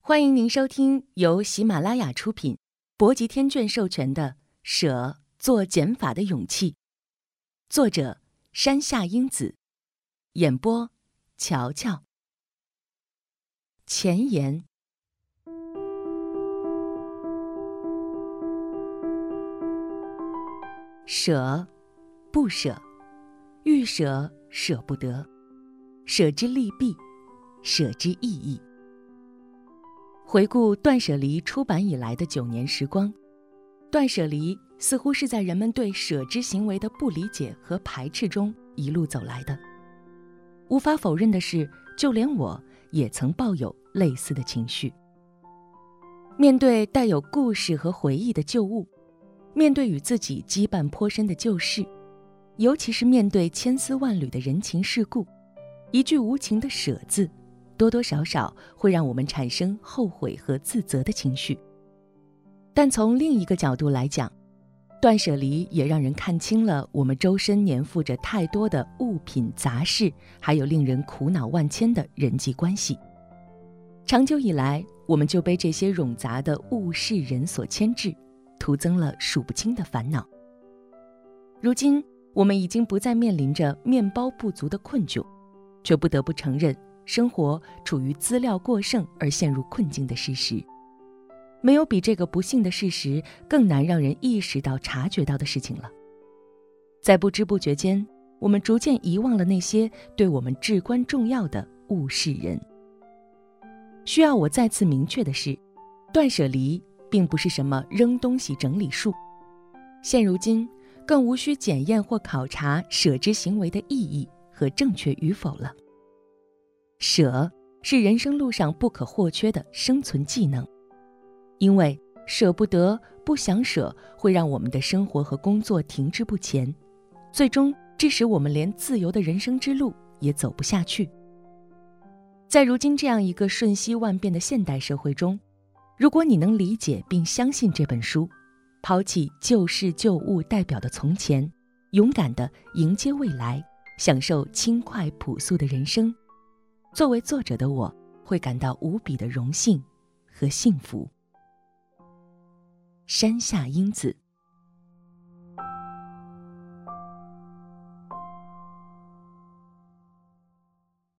欢迎您收听由喜马拉雅出品、博极天卷授权的《舍做减法的勇气》，作者山下英子，演播乔乔。前言：舍，不舍，欲舍舍不得，舍之利弊，舍之意义。回顾断舍离出版以来的9年时光，断舍离似乎是在人们对舍之行为的不理解和排斥中一路走来的。无法否认的是，就连我也曾抱有类似的情绪。面对带有故事和回忆的旧物，面对与自己羁绊颇深的旧事，尤其是面对千丝万缕的人情世故，一句无情的舍字多多少少会让我们产生后悔和自责的情绪。但从另一个角度来讲，断舍离也让人看清了我们周身粘附着太多的物品杂事，还有令人苦恼万千的人际关系。长久以来，我们就被这些冗杂的物事人所牵制，徒增了数不清的烦恼。如今我们已经不再面临着面包不足的困窘，却不得不承认生活处于资料过剩而陷入困境的事实。没有比这个不幸的事实更难让人意识到、察觉到的事情了。在不知不觉间，我们逐渐遗忘了那些对我们至关重要的物事人。需要我再次明确的是，断舍离并不是什么扔东西整理术。现如今，更无需检验或考察舍之行为的意义和正确与否了。舍是人生路上不可或缺的生存技能，因为舍不得、不想舍会让我们的生活和工作停滞不前，最终致使我们连自由的人生之路也走不下去。在如今这样一个瞬息万变的现代社会中，如果你能理解并相信这本书，抛弃旧事旧物代表的从前，勇敢地迎接未来，享受轻快朴素的人生，作为作者的我会感到无比的荣幸和幸福。山下英子。